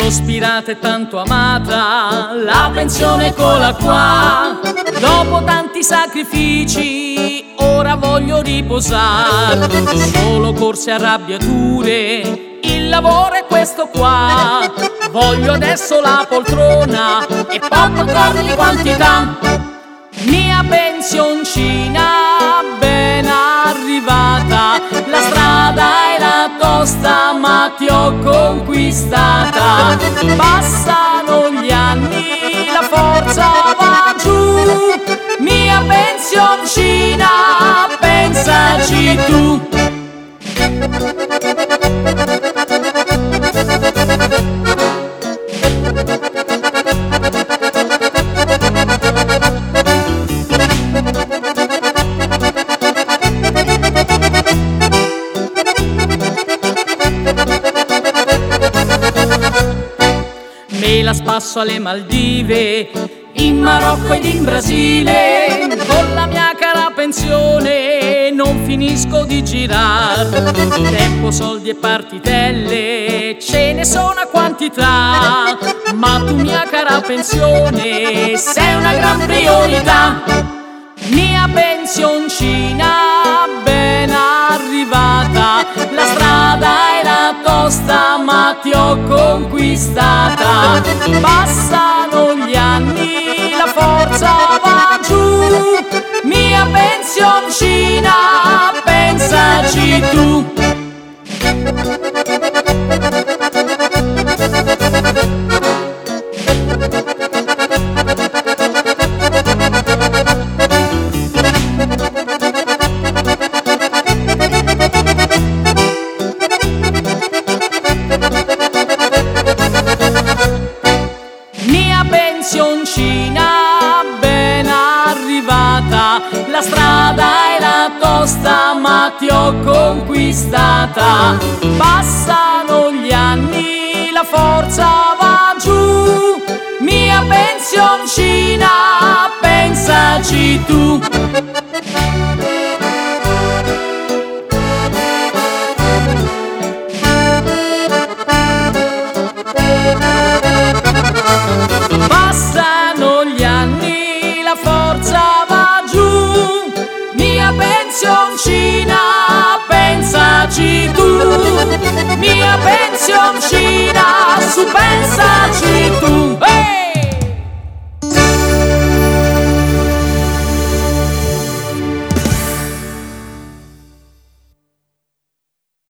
sospirata e tanto amata, la pensione eccola qua. Dopo tanti sacrifici ora voglio riposare, solo corse e arrabbiature, il lavoro è questo qua. Voglio adesso la poltrona e popcorn di quantità. Mia pensioncina ben arrivata, la strada era tosta ma ti ho conquistata. Passano gli anni, la forza va giù, mia pensioncina, pensaci tu. Me la spasso alle Maldive, in Marocco ed in Brasile, con la mia cara pensione non finisco di girare. Tempo, soldi e partitelle ce ne sono a quantità, ma tu mia cara pensione sei una gran priorità. Mia pensioncina ben arrivata, la strada era tosta ma ti ho conquistata. Passano gli anni, la forza va giù, mia pensioncina, pensaci tu. Mia pensioncina ben arrivata, la strada era tosta ma ti ho conquistata. Passano gli anni, la forza va giù, mia pensioncina, pensaci tu. Passano gli anni, la forza va giù, mia pensioncina, pensaci tu. Mia pensioncina, su pensa